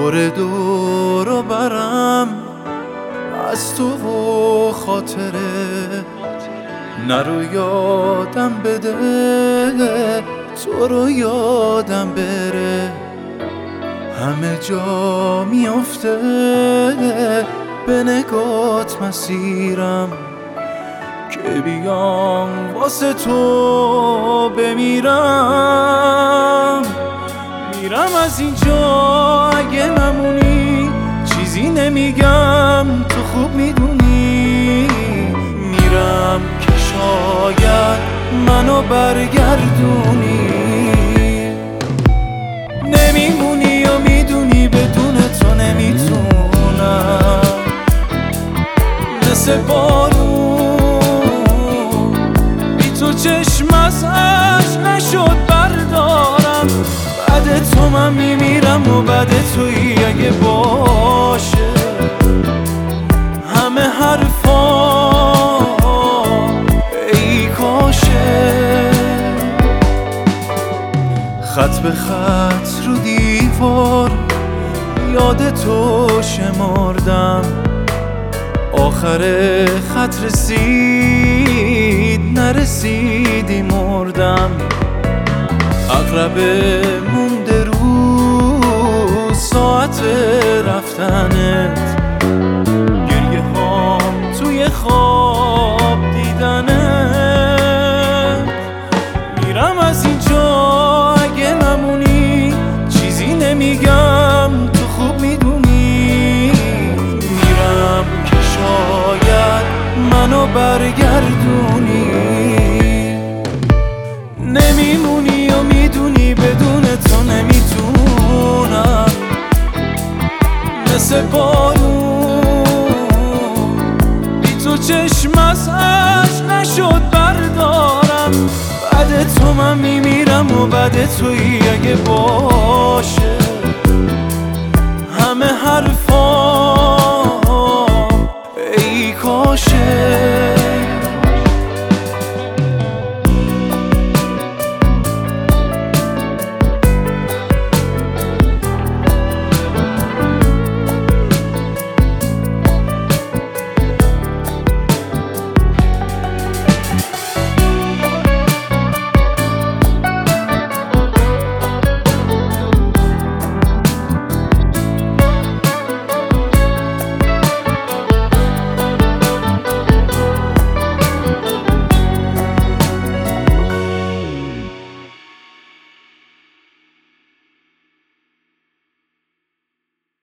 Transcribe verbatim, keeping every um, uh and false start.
دور دور و برم از تو و خاطره، نرو یادم بده تو رو یادم بره. همه جا میافته به نگات مسیرم، که بیام واسه تو بمیرم. میرم از اینجا اگه نمونی، چیزی نمیگم تو خوب میدونی. میرم که شاید منو برگردونی، نمیمونی و میدونی بدون تو نمیتونم. مثل بارون بی تو چشم از اشک نشد بردارم. بعد تو من میمیرم و بعد تویی اگه باشه همه حرفا ای کاشه. خط به خط رو دیوار یاد تو شمردم، آخر خط رسید نرسیدی مردم. عقرب مونده رو ساعت رفتنت، گریه هام توی خواب دیدنت. میرم از اینجا اگه نمونی، چیزی نمیگم تو خوب میدونی. میرم که شاید منو برگردونی، نمیمونی و میدونی بدون تو نمیتونم. مثل بارون بی تو چشم از اشک نشد بردارم. بعد تو من میمیرم و بعد تویی اگه باشه